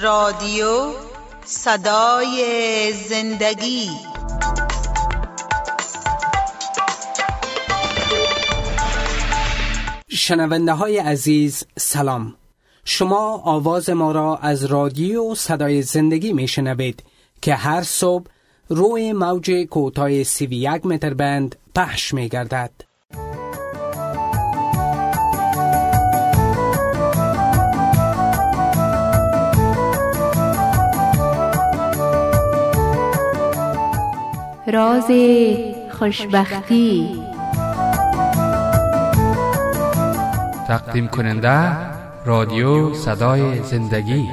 رادیو صدای زندگی. شنونده های عزیز سلام. شما آواز ما را از رادیو صدای زندگی می شنوید که هر صبح روی موج کوتاه 31 متر بند پخش می گردد. راز خوشبختی. تقدیم کننده رادیو صدای زندگی.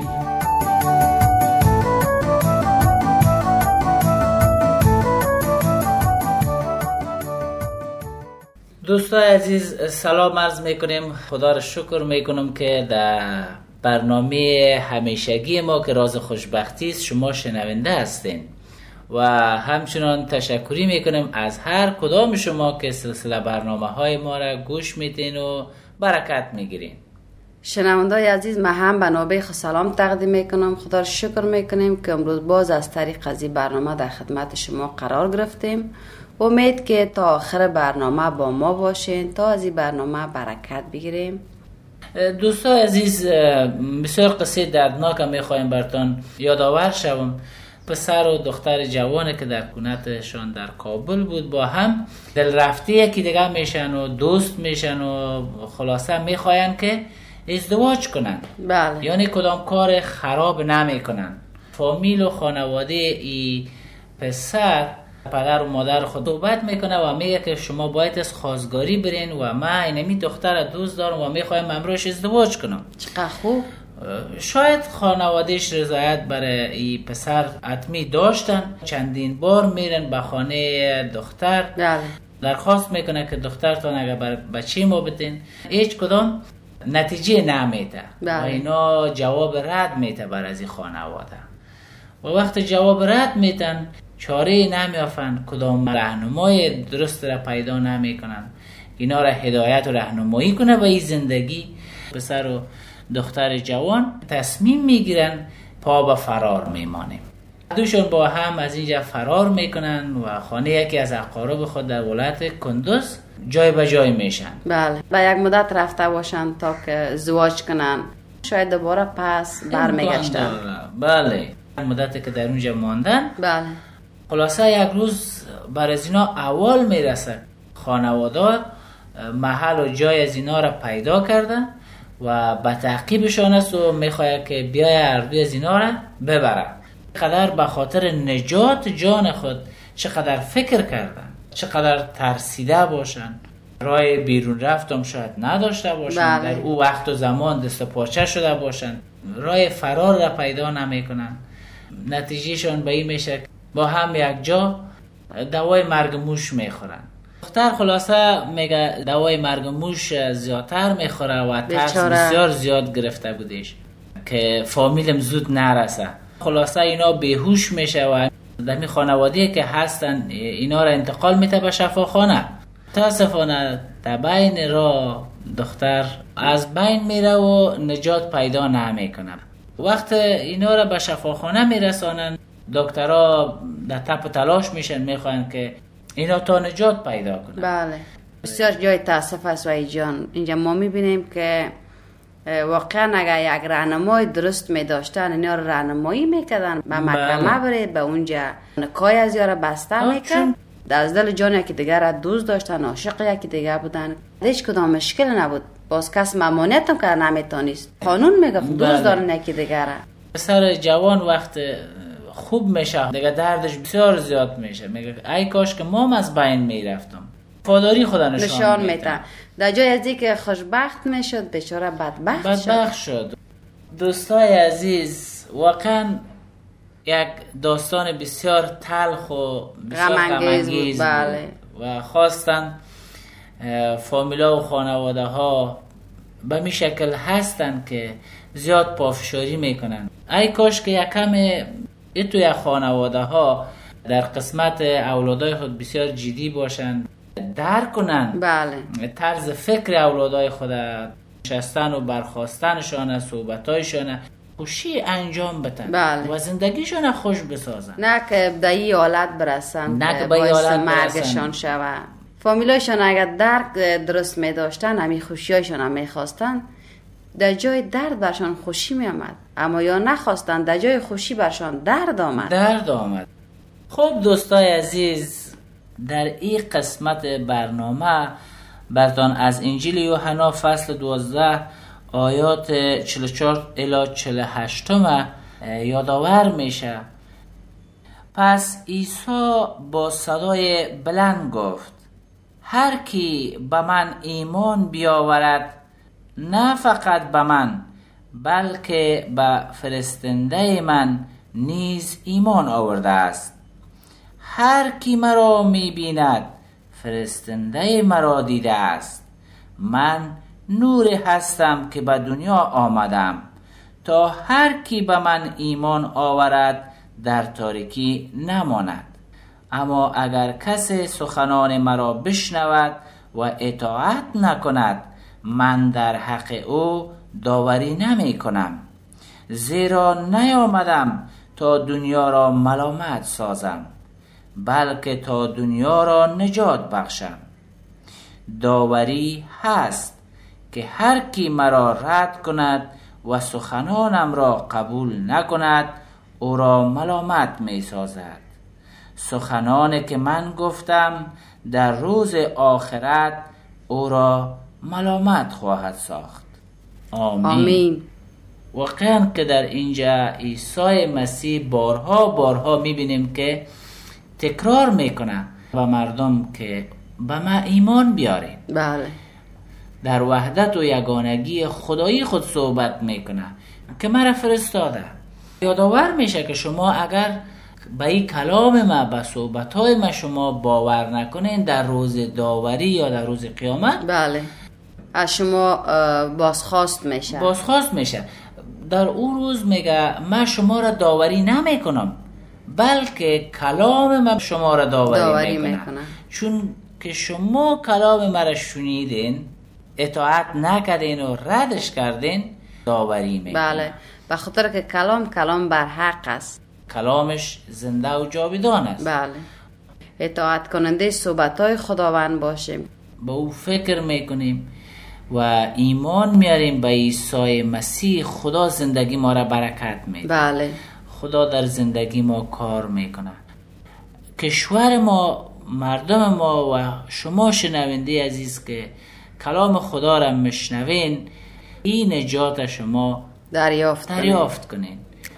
دوستان عزیز سلام عرض میکنیم. خدا را شکر میکنم که در برنامه همیشگی ما که راز خوشبختی است شما شنونده هستین و همچنان تشکری میکنم از هر کدام شما که سلسله برنامه های ما را گوش میدین و برکت میگیرین. شنوندای عزیز، من هم به نوبه خود سلام تقدیم میکنم. خدا را شکر میکنیم که امروز باز از طریق از این برنامه در خدمت شما قرار گرفتیم. امید که تا آخر برنامه با ما باشین تا از این برنامه برکت بگیریم. دوستان عزیز، بسیار قصه دردناک میخوایم براتون یادآور شوم. پسر و دختر جوانی که در کنتشان در کابل بود با هم دل رفته یکی دیگه میشن و دوست میشن و خلاصه میخواین که ازدواج کنن. بله. یعنی کدام کار خراب نمی کنن. فامیل و خانواده ای پسر پدر و مادر خود صحبت میکنه و میگه که شما باید از خواستگاری برین و من اینمی دختر دوست دارم و میخوایم امروز ازدواج کنم. چقدر خوب. شاید خانوادهش رضایت برای این پسر حتمی داشتن. چندین بار میرن به خانه دختر. بله. درخواست میکنه که دخترتان اگر بر بچه ما بدین. هیچ کدام نتیجه نمیده. بله. و اینا جواب رد میده بر از این خانواده. و وقت جواب رد میتن چاره نمیافن، کدام راهنمای درست را پیدا نمیکنن اینا را هدایت و راهنمایی کنه به این زندگی. پسر و دختر جوان تصمیم میگیرن پا به فرار میمانیم. دوشون با هم از اینجا فرار میکنن و خانه یکی از اقارب خود در ولایت کندوز جای به جای میشن. بله. و یک مدت رفته باشن تا که ازدواج کنن، شاید دوباره پس برمیگشتن. بله. مدتی که در اونجا ماندن. بله. خلاصه یک روز بر از اینا اول میرسه. خانواده محل و جای از اینا را پیدا کردن و به تعقیبشان است و میخواد که بیای هر دوی از اینا را ببرن. چقدر به خاطر نجات جان خود چقدر فکر کردن، چقدر ترسیده باشن. راه بیرون رفتم شاید نداشته باشن. بله. در او وقت و زمان دست پاچه شده باشن. راه فرار را پیدا نمیکنن. نتیجهشان به این میشه با هم یک جا دوای مرگ موش میخورن. دختر خلاصه میگه دوای مرگ موش زیادتر میخوره و ترس بسیار زیاد گرفته بودش که فامیلم زود نرسه. خلاصه اینا بیهوش میشه و در این خانواده که هستن اینا را انتقال میده به شفاخانه. متاسفانه در بین راه دختر از بین میره و نجات پیدا نمیکنه. وقت اینا را به شفاخانه میرسانن، دکترها در تپ تلاش میشن، میخوان که اینا تا نجات پیدا کنن. بله. بسیار جای تاسف است و جان. اینجا ما میبینیم که واقعا اگر یک راهنمای درست میداشتن اینا رو راهنمایی میکردن به محکمه برید به اونجا نکای از یارا بسته میکن از دل جان یکی دیگر را دوست داشتن، عاشق یکی دیگر بودن، هیچ کدام مشکل نبود. باز کس ممانعت هم که نمیتونست. قانون میگه دوست دارن یکی دیگر را. پسر جوان وقت خوب میشه دیگه دردش بسیار زیاد میشه. میگه ای کاش که مام از بین میرفتم. وفاداری خدا نشان میده. در جای از اینکه خوشبخت میشد بیچاره بدبخت شد. دوستای عزیز، واقعا یک داستان بسیار تلخ و بسیار غم‌انگیز بود. بله. و خواستن فامیلا و خانواده ها به می شکل هستن که زیاد پافشاری میکنن. ای کاش که یکم توی خانواده ها در قسمت اولادای خود بسیار جدی باشن، درک کنن. بله. طرز فکر اولادای خود، نشستن و برخاستنشان، صحبتایشان خوشی انجام بدن بله. و زندگیشون خوش بسازن، نه که به این حالت برسن نه که باعث به حالت مرگشان شوه. فامیلایشان اگر درک درست می داشتن، همین خوشیایشان هم می خواستن، در جای درد برشان خوشی می آمد، اما یا نخواستن در جای خوشی برشان درد آمد. خب دوستای عزیز، در این قسمت برنامه براتون از انجیل یوحنا فصل 12 آیات 44 الی 48 یادآور میشه. پس عیسی با صدای بلند گفت: هر کی به من ایمان بیاورد، نه فقط به من بلکه به فرستنده من نیز ایمان آورده است. هر کی مرا می‌بیند فرستنده مرا دیده است. من نور هستم که به دنیا آمدم تا هر کی به من ایمان آورد در تاریکی نماند. اما اگر کسی سخنان مرا بشنود و اطاعت نکند، من در حق او داوری نمی کنم، زیرا نیامدم تا دنیا را ملامت سازم، بلکه تا دنیا را نجات بخشم. داوری هست که هر کی مرا رد کند و سخنانم را قبول نکند، او را ملامت می سازد. سخنانی که من گفتم در روز آخرت او را ملامت خواهد ساخت. آمین. واقعا که در اینجا عیسی مسیح بارها میبینیم که تکرار میکنه و مردم که به ما ایمان بیارین. بله. در وحدت و یگانگی خدایی خود صحبت میکنه که مرا فرستاده. یادآور میشه که شما اگر به این کلام ما، به صحبتهای ما شما باور نکنین، در روز داوری یا در روز قیامت بله از شما بازخواست میشه. در اون روز میگه من شما را داوری نمی کنم، بلکه کلام من شما را داوری میکنم. چون که شما کلام من را شنیدین، اطاعت نکردین و ردش کردین، داوری میکنم. بله، به خاطر که کلام بر حق است، کلامش زنده و جاودان است. بله. اطاعت کننده صحبت‌های خداوند باشیم، با او فکر میکنیم و ایمان میاریم به عیسی مسیح. خدا زندگی ما را برکت میده. بله. خدا در زندگی ما کار میکنه. کشور ما، مردم ما و شما شنونده عزیز که کلام خدا را مشنوین، این نجات شما دریافت کنین.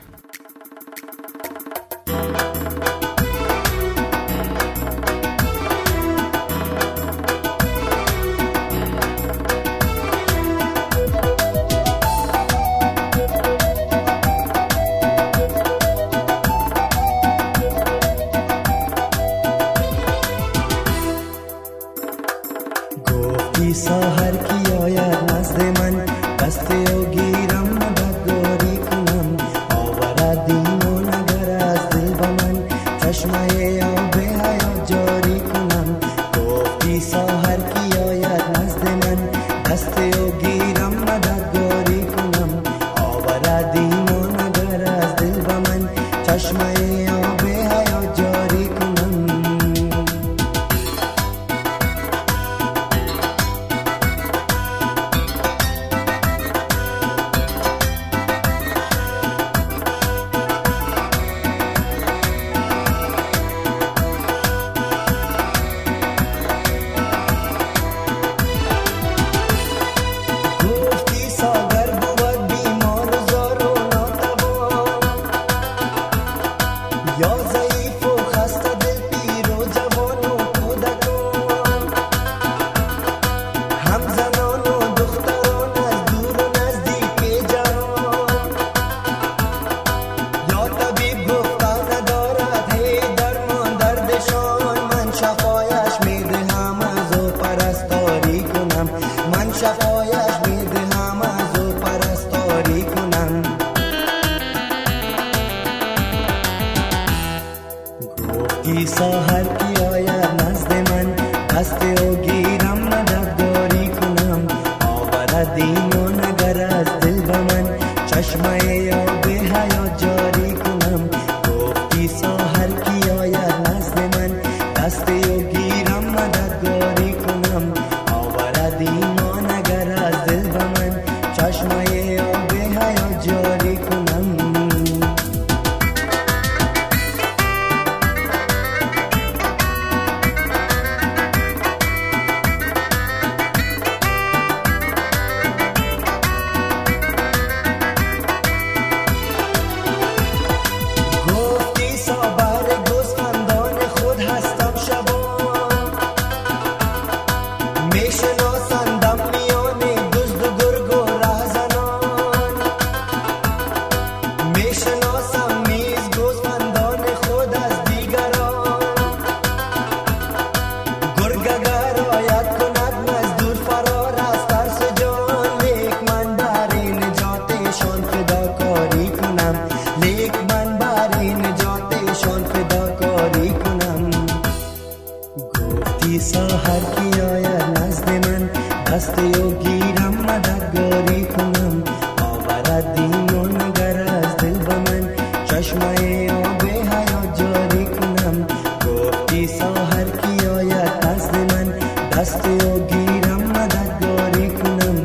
هر کی آید نزد من، دست او گیرم مددگاری کنم. آورد ایمان اگر از دل به من، چشمه آب حیات جاری کنم. گفت عیسی هر کی آید نزد من، دست او گیرم مددگاری کنم. آورد ایمان اگر از دل به من، چشمه آب حیات جاری کنم. ساحر کی آید نزد من، دست او گیرم مددگاری کنم، آوردیم و نگر از دل به من، چشمه آب حیات جاری کنم. گفتی ساحر کی آید نزد من، دست او گیرم مددگاری کنم،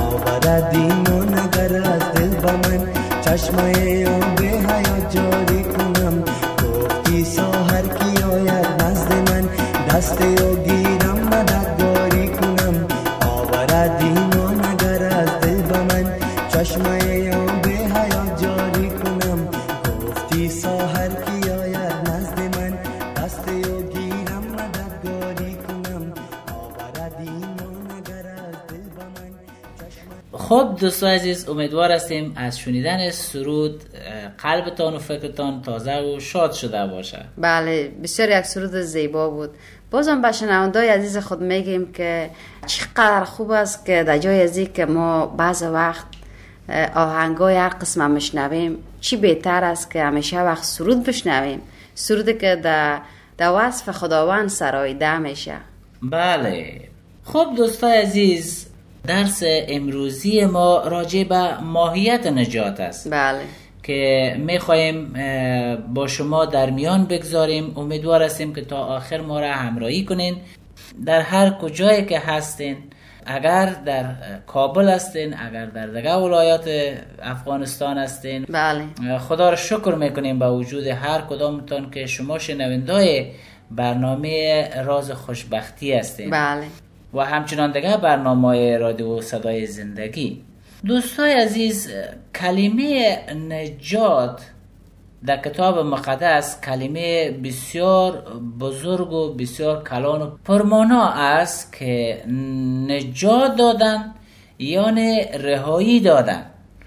آوردیم و نگر از دل به من، چشمه آب حیات جاری کنم. گفتی ساحر کی آید نزد من، دست او گیرم مددگاری کنم، آوردیم و نگر از دل به من، چشمه آب حیات جاری کنم. گفتی ساحر کی آید نزد من، دست او گیرم مددگاری کنم، آوردیم و نگر از دل به من، چشمه. خب دوستان عزیز، امیدوار هستیم از شنیدن سرود قلبتان و فکرتان تازه و شاد شده باشه. بله، بسیار یک سرود زیبا بود. بازم به شنوندای عزیز خود میگیم که چقدر خوب است که در جای ازی که ما بعض وقت آهنگای هر قسم میشنویم، چی بهتر است که همیشه وقت سرود بشنویم، سرودی که در وصف خداوند سراییده میشه. بله. خب دوستان عزیز، درس امروزی ما راجع به ماهیت نجات است. بله، که میخوایم با شما در میان بگذاریم. امیدوار هستیم که تا آخر ما را همراهی کنین. در هر کجایی که هستین، اگر در کابل هستین، اگر در دیگه ولایات افغانستان هستین، بله، خدا را شکر میکنیم با وجود هر کدامتان که شما شنوندای برنامه راز خوشبختی هستین. بله، و همچنان دیگه برنامه رادیو صدای زندگی. دوستای عزیز، کلمه نجات در کتاب مقدس کلمه بسیار بزرگ و بسیار کلان و پرمانا است که نجات دادن یعنی رهایی دادن،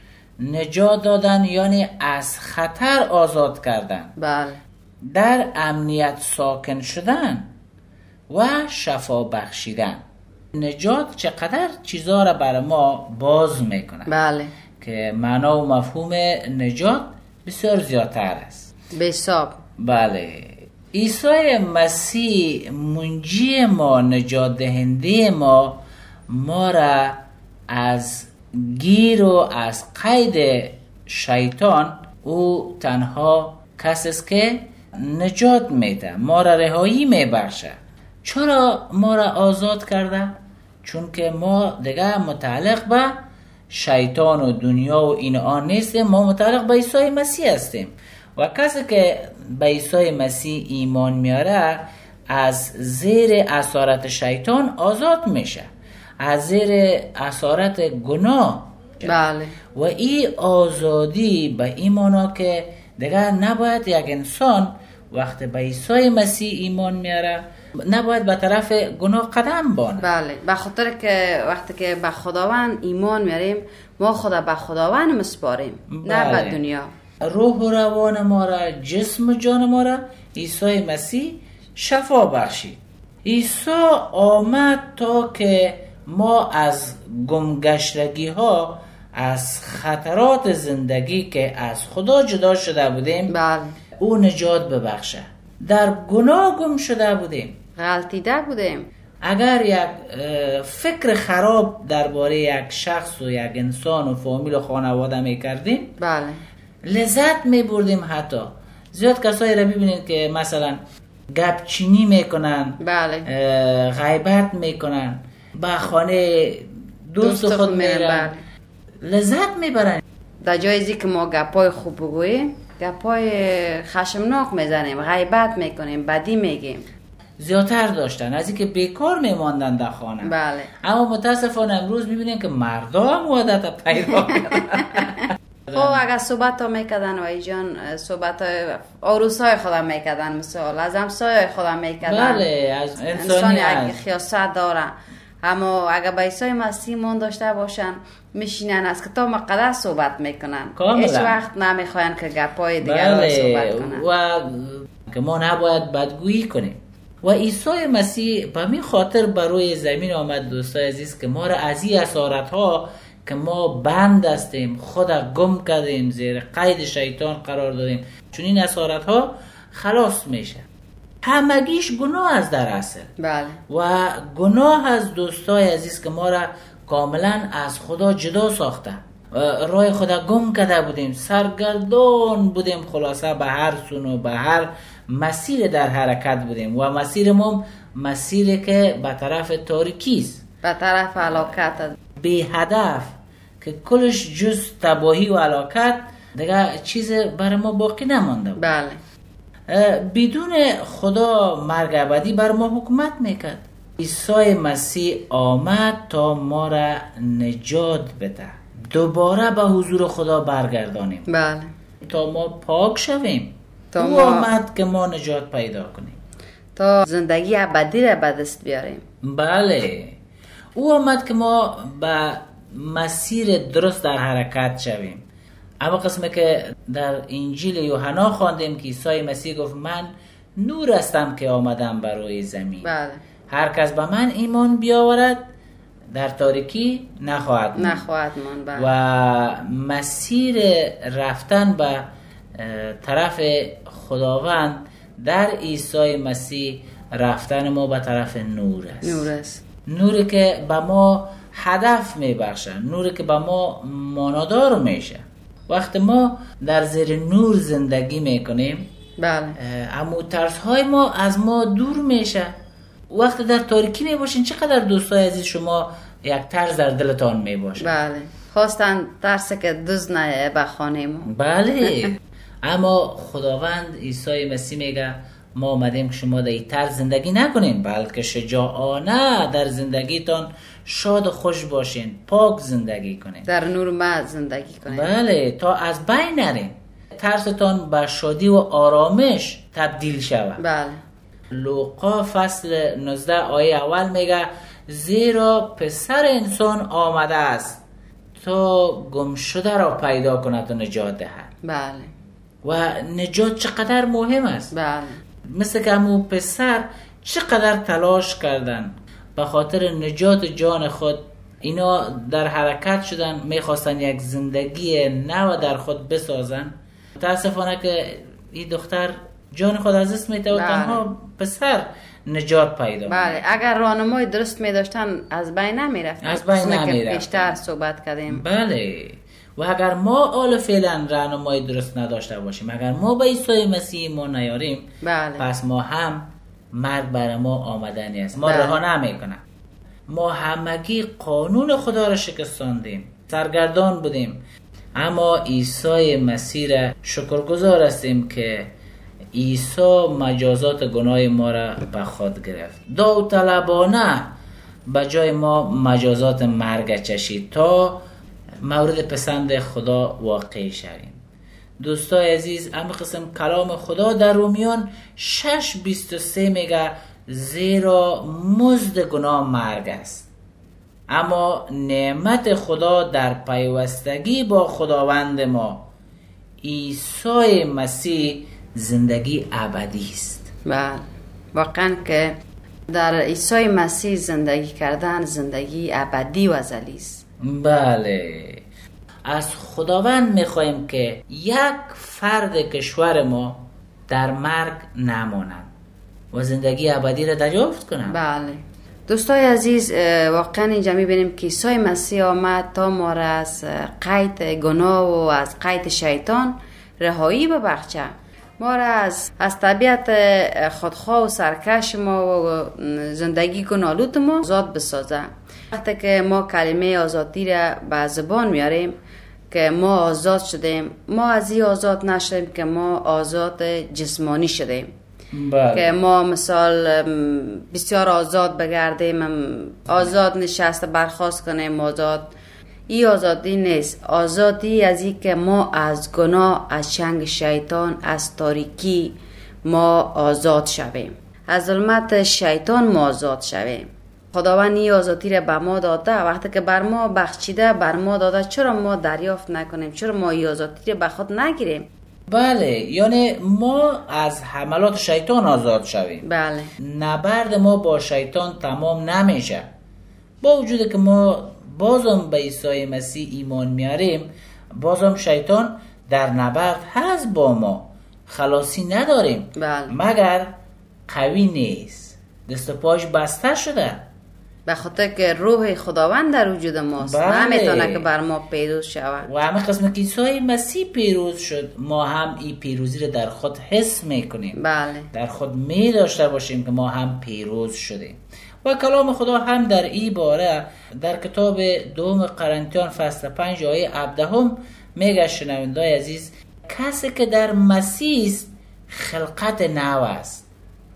نجات دادن یعنی از خطر آزاد کردن، بله، در امنیت ساکن شدن و شفا بخشیدن. نجات چقدر چیزا را برای ما باز میکنه. بله، که معنا و مفهوم نجات بسیار زیادتر است. به حساب. بله، عیسی مسیح منجی ما، نجات دهنده ما را از گیر و از قید شیطان، او تنها کسی است که نجات میده، ما را رهایی میبخشه. چرا ما را آزاد کرده؟ چون که ما دیگه متعلق به شیطان و دنیا و این آن نیستیم، ما متعلق به عیسی مسیح هستیم. و کسی که به عیسی مسیح ایمان میاره از زیر اسارت شیطان آزاد میشه، از زیر اسارت گناه. بله، و این آزادی به این معنا که دیگه نباید یک انسان وقتی به عیسی مسیح ایمان میاره نباید به طرف گناه قدم بانه. بله، به خاطر که وقتی که به خداوند ایمان میاریم، ما خدا به خداوند مسپاریم، نه به دنیا. روح و روان ما را، جسم و جان ما را عیسی مسیح شفا بخشید. عیسی آمد تا که ما از گمگشتگی ها، از خطرات زندگی که از خدا جدا شده بودیم، بله، او نجات ببخشه. در گناه گم شده بودیم، غلطیده بودیم. اگر یک فکر خراب درباره یک شخص و یک انسان و فامیل و خانواده میکردیم، بله، لذت میبردیم. حتی زیاد کسایی را ببینید که مثلا گپچینی میکنن، بله، غیبت میکنن، به خانه دوست خود میرن، لذت میبرن. در جای ازی که ما گپای خوب بگوییم، گپای خشمناک میزنیم، غیبت میکنیم، بدی میگیم. زیادتر داشتن از اینکه بیکار میماندن در خانه. بله، اما متاسفانه امروز میبینیم که مردا هم عادت پیدا کردن. خب اگر صحبت ها میکردن وای جان، صحبت های عروس های خودم میکردن، مثال از همسایه خودم میکردن. بله، از انسانی اگه خیاست داره. اما اگر به عیسی مسیح ایمان داشته باشن، میشینن از کتاب مقدس صحبت میکنن، هیچ وقت نمیخواین که گپای دیگر رو صحبت کنن. و که ما نباید بدگویی کنیم. و عیسی مسیح به می خاطر بر روی زمین آمد دوستای عزیز که ما را از این اسارت ها که ما بند هستیم، خدا گم کردیم، زیر قید شیطان قرار دادیم، چون این اسارت ها خلاص میشه. همگیش گناه است در اصل. بله. و گناه از دوستای عزیز که ما را کاملا از خدا جدا ساخته، راه خدا گم کرده بودیم، سرگردان بودیم، خلاصه به هر سون و به هر مسیر در حرکت بودیم و مسیر ما مسیری که به طرف تاریکی است، به طرف هلاکت، بی هدف، که کلش جز تباهی و هلاکت، دیگه چیز برای ما باقی نمانده بود. بله. بدون خدا مرگ ابدی بر ما حکومت میکرد. عیسی مسیح آمد تا ما را نجات بده، دوباره به حضور خدا برگردانیم. بله. تا ما پاک شویم. تا او ما آمد که ما نجات پیدا کنیم، تا زندگی ابدی را به دست بیاریم. بله، او آمد که ما به مسیر درست در حرکت شویم. اما قسمی که در انجیل یوحنا خواندیم که عیسی مسیح گفت من نور هستم که آمدم بر روی زمین. بله. هر کس به من ایمان بیاورد در تاریکی نخواهد ماند. بله. و مسیر رفتن به طرف خداوند در عیسی مسیح رفتن ما به طرف نور است. نوری که به ما هدف میبخشه، نوری که به ما مانادار میشه. وقتی ما در زیر نور زندگی میکنیم، بله، اما ترس های ما از ما دور میشه. وقتی در تاریکی میباشین چقدر دوستای عزیز شما یک ترس در دلتان میباشه. بله، خواستن ترس که دزد نه به خانه ما. بله. اما خداوند عیسی مسیح میگه ما آمدیم که شما در این طرز زندگی نکنین، بلکه شجاعانه در زندگیتان شاد و خوش باشین، پاک زندگی کنین، در نور ما زندگی کنین. بله، تا از بین نرین، ترستان به شادی و آرامش تبدیل شود. بله. لوقا فصل 19 آیه اول میگه زیرا پسر انسان آمده است تا گم شده را پیدا کند و نجات دهد. بله. و نجات چقدر مهم است. بله. مثل که همون پسر چقدر تلاش کردن به خاطر نجات جان خود، اینا در حرکت شدن، میخواستن یک زندگی نو در خود بسازن. متاسفانه که این دختر جان خود از دست میده و تنها پسر نجات پیدا. بله، اگر راهنمای درست میداشتن از بین نمیرفتن. از بین نمیرفتن. بیشتر صحبت کردیم. بله. و اگر ما حال فعلا راهنمای درست نداشته باشیم، اگر ما به عیسی مسیح ما نیاریم، بله، پس ما هم مرگ بر ما آمدنی است. ما بله. رها نمیکنه. ما همگی قانون خدا را شکستاندیم، سرگردان بودیم، اما عیسی مسیح را شکرگزار هستیم که عیسی مجازات گناه ما را به خود گرفت، داوطلبانه به جای ما مجازات مرگ چشید تا مورد پسند خدا واقع شویم. دوستای عزیز، اما قسم کلام خدا در رومیان 6:23 میگه زیرا مزد گناه مرگ است، اما نعمت خدا در پیوستگی با خداوند ما عیسی مسیح زندگی ابدی است. بله، واقعا که در عیسی مسیح زندگی کردن زندگی ابدی و ازلی است. بله، از خداوند میخوایم که یک فرد کشور ما در مرگ نمانند و زندگی ابدی را دریافت کنند. بله دوستای عزیز، واقعا اینجا میبینیم که عیسی مسیح آمد تا ما را از قید گناه و از قید شیطان رهایی ببخشه، ما را از طبیعت خودخواه و سرکش ما و زندگی گناه‌آلود ما آزاد بسازه. وقتی که ما کلمه آزادی را به زبان میاریم که ما آزاد شدیم، ما از این آزاد نشدیم که ما آزاد جسمانی شدیم. بله. که ما مثال بسیار آزاد بگردیم، آزاد نشسته برخاست کنیم، آزاد. این آزادی نیست. آزادی از این که ما از گناه، از چنگ شیطان، از تاریکی ما آزاد شویم، از ظلمت شیطان ما آزاد شویم. خداوند این آزادی را به ما داده، وقتی که بر ما بخشیده، بر ما داده، چرا ما دریافت نکنیم؟ چرا ما این آزادی را به خود نگیریم؟ بله، یعنی ما از حملات شیطان آزاد شویم. بله. نبرد ما با شیطان تمام نمیشه. با وجود که ما بازم به عیسی مسیح ایمان میاریم، بازم شیطان در نبرد هست با ما، خلاصی نداریم. بله. مگر قوی نیست، دست و پاش بسته شده، به خاطر که روح خداوند در وجود ماست. بله. نمیتونه که بر ما پیروز شود. و همه قسم که عیسی مسیح پیروز شد، ما هم این پیروزی رو در خود حس میکنیم. بله. در خود می داشته باشیم که ما هم پیروز شدیم. و کلام خدا هم در این باره در کتاب دوم قرنتیان فصل 5 آیه 17 میگه شنوندای عزیز، کسی که در مسیح است خلقت نو است،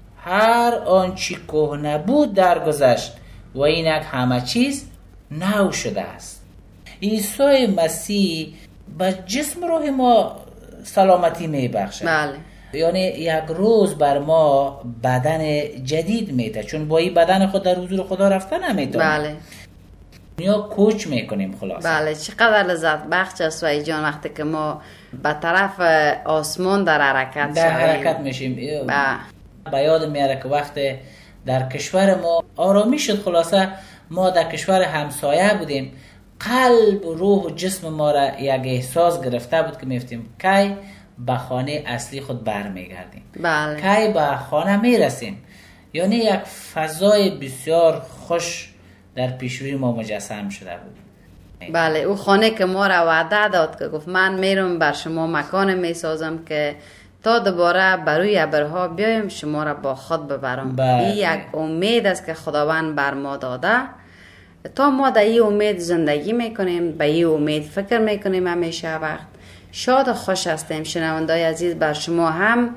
هر آنچه کهنه بود درگذشت و اینک همه چیز نو شده است. عیسی مسیح به جسم روح ما سلامتی میبخشد. بله. یعنی یک روز بر ما بدن جدید میده، چون با این بدن خود در حضور خدا رفته نمیتونه. بله. دنیا کوچ میکنیم خلاص. بله، چقدر لذت بخش است وای جان وقتی که ما به طرف آسمان در حرکت میشیم. بله. به یاد میاره که وقتی در کشور ما آرامی شد، خلاصه ما در کشور همسایه بودیم، قلب و روح و جسم ما را یک احساس گرفته بود که میفتیم کی به خانه اصلی خود برمیگردیم. بله. کی به خانه میرسیم. یعنی یک فضای بسیار خوش در پیش روی ما مجسم شده بود. بله، او خانه که ما را وعده داد که گفت من میرم بر شما مکان میسازم که تا دوباره بروی ابرها بیایم شما را با خود ببرم. این یک امید است که خداوند بر ما داده. تا ما در این امید زندگی میکنیم، به این امید فکر میکنیم همیشه وقت. شاد و خوش هستیم شنوندای عزیز. بر شما هم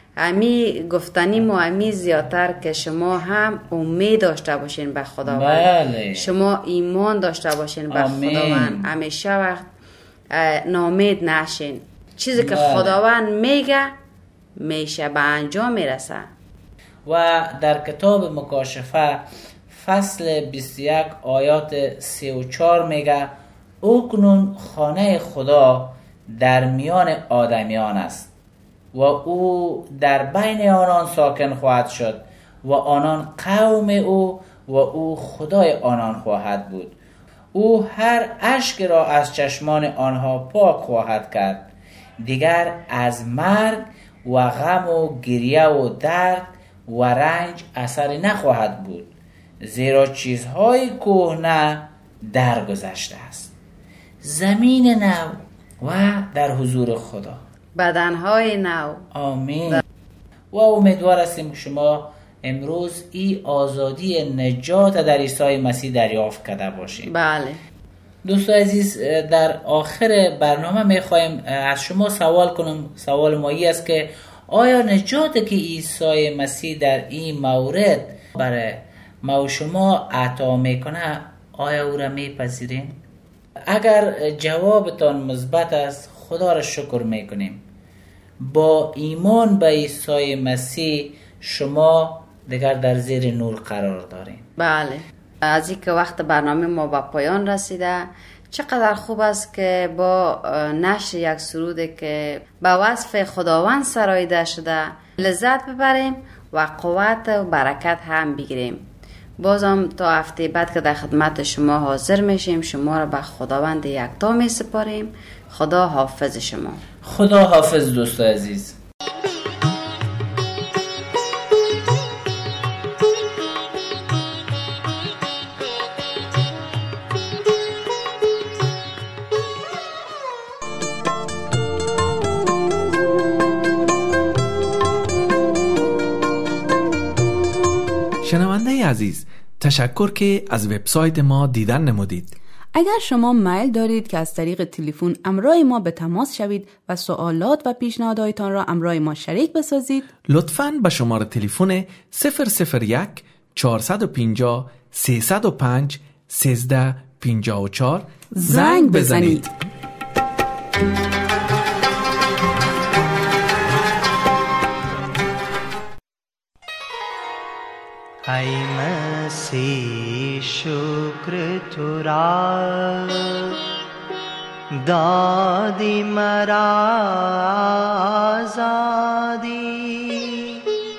امی گفتنیم و امی زیادتر که شما هم امید داشته باشین به خداوند. بله. شما ایمان داشته باشین به خداوند. همیشه وقت ناامید نشین. چیزی که خداوند میگه میشه به انجام میرسه. و در کتاب مکاشفه فصل 21 آیات 34 میگه اکنون خانه خدا در میان آدمیان است و او در بین آنان ساکن خواهد شد و آنان قوم او و او خدای آنان خواهد بود. او هر اشک را از چشمان آنها پاک خواهد کرد. دیگر از مرگ و غم و گریه و درد و رنج اثری نخواهد بود، زیرا چیزهای کهنه درگذشته است. زمین نو و در حضور خدا، بدنهای نو. آمین. و امیدوار هستیم که شما امروز این آزادی نجات در عیسی مسیح دریافت کرده باشید. بله. دوستان عزیز، در آخر برنامه میخوایم از شما سوال کنم. سوال ما این است که آیا نجاتی که عیسی مسیح در این مورد برای ما و شما عطا میکنه آیا او را میپذیرین؟ اگر جوابتان مثبت است خدا را شکر میکنیم. با ایمان به عیسی مسیح شما دیگر در زیر نور قرار دارین. بله. از این که وقت برنامه ما به پایان رسیده، چقدر خوب است که با نشر یک سرود که به وصف خداوند سراییده شده لذت ببریم و قوت و برکت هم بگیریم. بازم تا هفته بعد که در خدمت شما حاضر میشیم شما را به خداوند یکتا می سپاریم. خدا حافظ شما. خدا حافظ دوست عزیز. شنونده عزیز، تشکر که از وبسایت ما دیدن نمودید. اگر شما میل دارید که از طریق تلفن همراه ما به تماس شوید و سوالات و پیشنهاداتتان را همراه ما شریک بسازید، لطفاً به شماره تلفن 001 450 305 1354 زنگ بزنید. ای مسیح شکر تو را دادی مرا آزادی،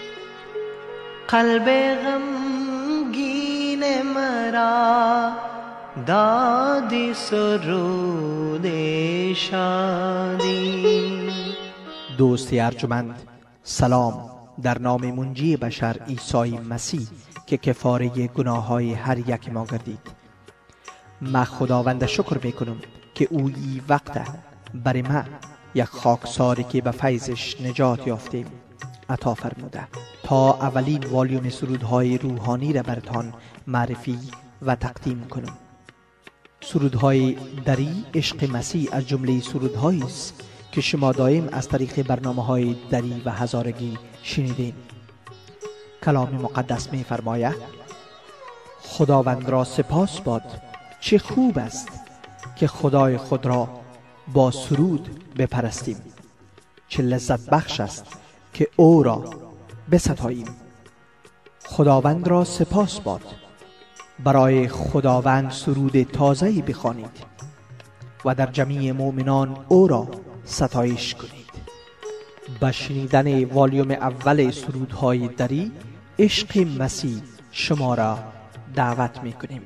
قلب غمگین مرا دادی سرود شادی. دوستی ارجمند سلام. در نام منجی بشر عیسی مسیح که کفاره گناههای هر یک ما گردید. من خداوند شکر میکنم که او ای وقت برای ما یک خاکساری که به فیضش نجات یافتیم عطا فرموده تا اولین والیوم سرودهای روحانی را برتان معرفی و تقدیم کنم. سرودهای دری عشق مسیح از جمله سرودهایی است که شما دائم از طریق برنامه‌های دری و هزارگی شنیدین. کلام مقدس می فرماید خداوند را سپاس باد، چه خوب است که خدای خود را با سرود بپرستیم، چه لذت بخش است که او را بستاییم. خداوند را سپاس باد، برای خداوند سرود تازه‌ای بخوانید و در جمیع مؤمنان او را ستایش کنید. به شنیدن والیوم اول سرودهای دری عشق مسیح شما را دعوت می کنیم.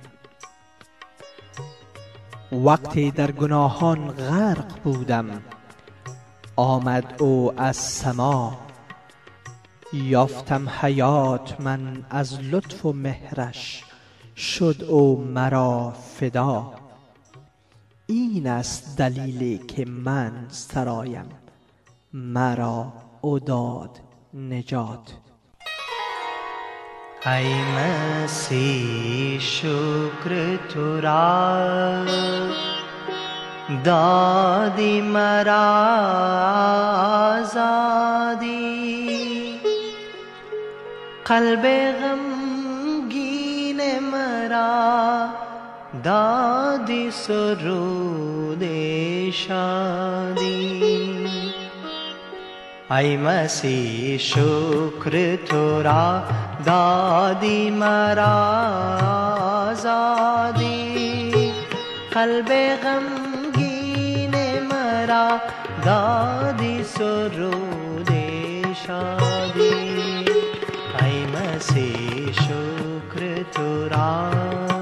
وقتی در گناهان غرق بودم آمد او از سما، یافتم حیات من از لطف و مهرش، شد او مرا فدا. این است دلیلی که من سرایم، مرا او داد نجات. ای مسیح شکر تو را، دادی مرا آزادی، قلب غمگین مرا دادی سرود شادی. ای مسیح شکر تو را، دادی مرا آزادی، قلب غمگین مرا دادی سرود شادی. ای مسیح شکر تو را.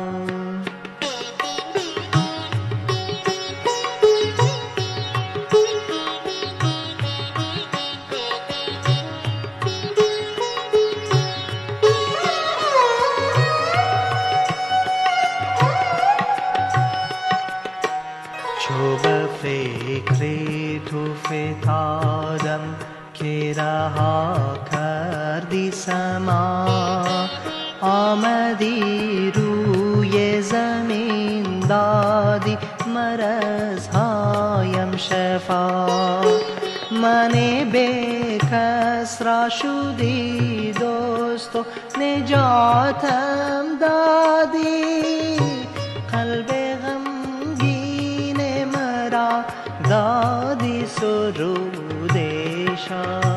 تو فتادم که رها کردی سما، آمدی روی زمین دادی مرضهایم شفا. من بیکس را شدی دوست و نجاتم دادی، قلب غمگین مرا دادی سرود شادی.